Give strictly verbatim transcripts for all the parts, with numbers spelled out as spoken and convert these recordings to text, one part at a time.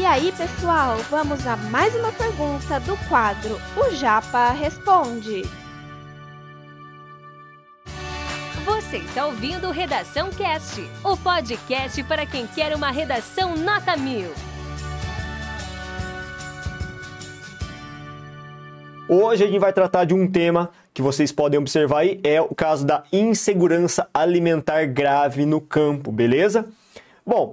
aí, pessoal, vamos a mais uma pergunta do quadro O Japa Responde. Você está ouvindo o Redação Cast, o podcast para quem quer uma redação nota mil. Hoje a gente vai tratar de um tema que vocês podem observar aí, é o caso da insegurança alimentar grave no campo, beleza? Bom,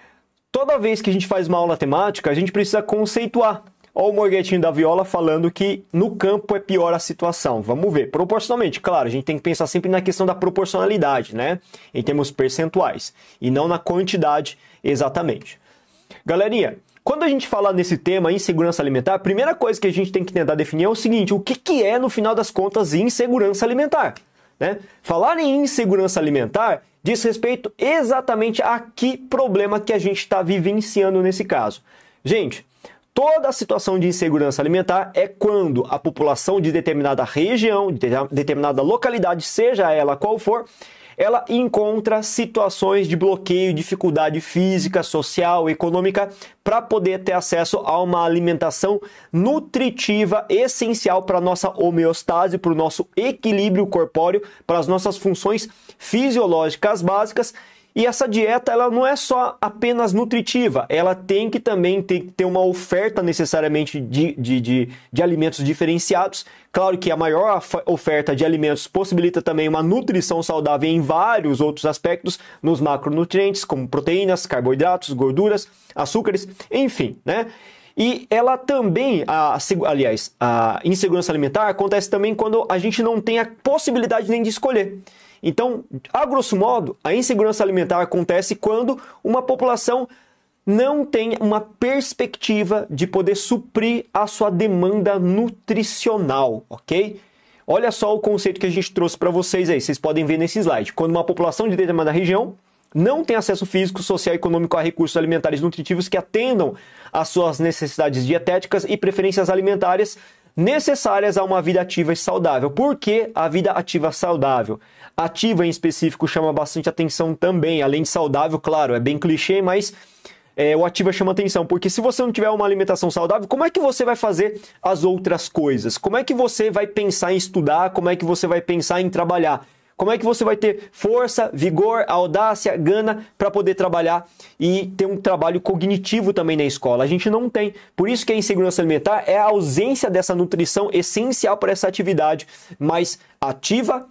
toda vez que a gente faz uma aula temática, a gente precisa conceituar. Olha o Morguetinho da Viola falando que no campo é pior a situação. Vamos ver. Proporcionalmente, claro, a gente tem que pensar sempre na questão da proporcionalidade, né? Em termos percentuais, e não na quantidade exatamente. Galerinha, quando a gente fala nesse tema, insegurança alimentar, a primeira coisa que a gente tem que tentar definir é o seguinte: o que, que é, no final das contas, insegurança alimentar? Né? Falar em insegurança alimentar diz respeito exatamente a que problema que a gente está vivenciando nesse caso. Gente, toda a situação de insegurança alimentar é quando a população de determinada região, de determinada localidade, seja ela qual for, ela encontra situações de bloqueio, dificuldade física, social, econômica, para poder ter acesso a uma alimentação nutritiva essencial para a nossa homeostase, para o nosso equilíbrio corpóreo, para as nossas funções fisiológicas básicas. E essa dieta, ela não é só apenas nutritiva, ela tem que também ter, ter uma oferta necessariamente de, de, de, de alimentos diferenciados. Claro que a maior oferta de alimentos possibilita também uma nutrição saudável em vários outros aspectos, nos macronutrientes, como proteínas, carboidratos, gorduras, açúcares, enfim, né? E ela também, a, aliás, a insegurança alimentar acontece também quando a gente não tem a possibilidade nem de escolher. Então, a grosso modo, a insegurança alimentar acontece quando uma população não tem uma perspectiva de poder suprir a sua demanda nutricional, ok? Olha só o conceito que a gente trouxe para vocês aí, vocês podem ver nesse slide. Quando uma população de determinada região não tem acesso físico, social e econômico a recursos alimentares nutritivos que atendam às suas necessidades dietéticas e preferências alimentares necessárias a uma vida ativa e saudável. Por que a vida ativa saudável? Ativa em específico chama bastante atenção também, além de saudável, claro, é bem clichê, mas é, o ativa chama atenção, porque se você não tiver uma alimentação saudável, como é que você vai fazer as outras coisas? Como é que você vai pensar em estudar? Como é que você vai pensar em trabalhar? Como é que você vai ter força, vigor, audácia, gana para poder trabalhar e ter um trabalho cognitivo também na escola? A gente não tem. Por isso que a insegurança alimentar é a ausência dessa nutrição essencial para essa atividade mais ativa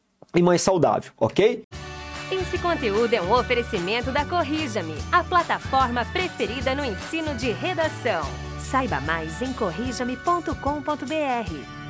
e mais saudável, ok? Esse conteúdo é um oferecimento da Corrija-me, a plataforma preferida no ensino de redação. Saiba mais em corrija me ponto com ponto br.